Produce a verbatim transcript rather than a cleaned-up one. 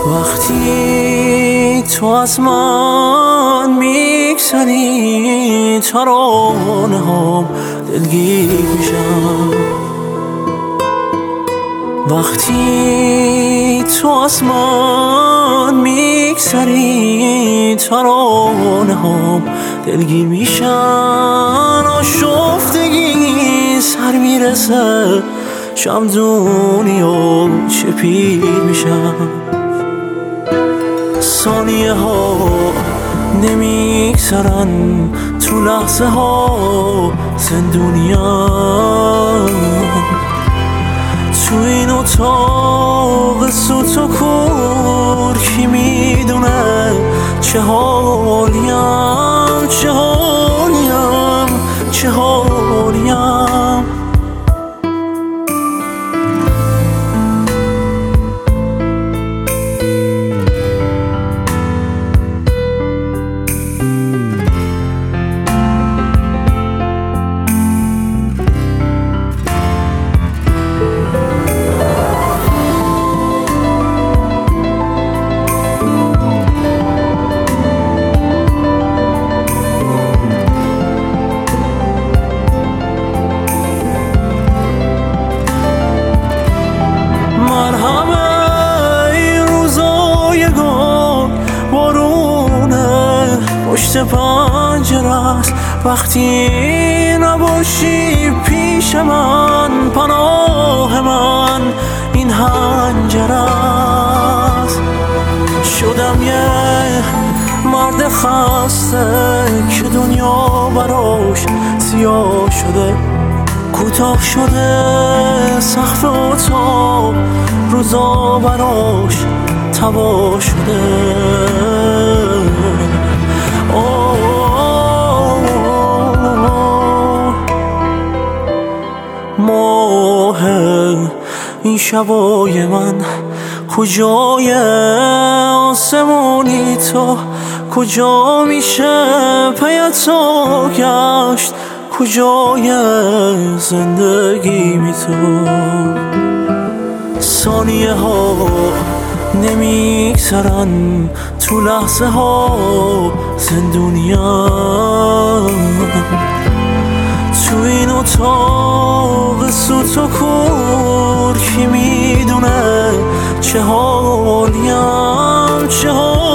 وقتی تو از من میگذری ترانه هم دلگیر میشم. وقتی تو از من میگذری ترانه هم دلگیر میشن. آشفتگی سر میرسه شمدونی و چه پیر میشم. ثانیه ها نمیگذرن تو لحظه ها زندونیم. تو این اتاق سوت و کور کی میدونه چه حالیم چه حالیم چه حالیم. پشت پنجره است وقتی نباشی پیش من. پناه من این حنجره است. شدم یه مرد خسته که دنیا براش سیاه شده، کوتاه شده سقف اتاق، روزا براش تباه شده. ماه این شبای من کجای آسمونی تو؟ کجا میشه پیتا گشت؟ کجای زندگی می تو؟ ثانیه ها نمیگذرن تو لحظه ها زندونیم. تو این اتاق سوت و کور کی میدونه چه حالیم چه حالیم.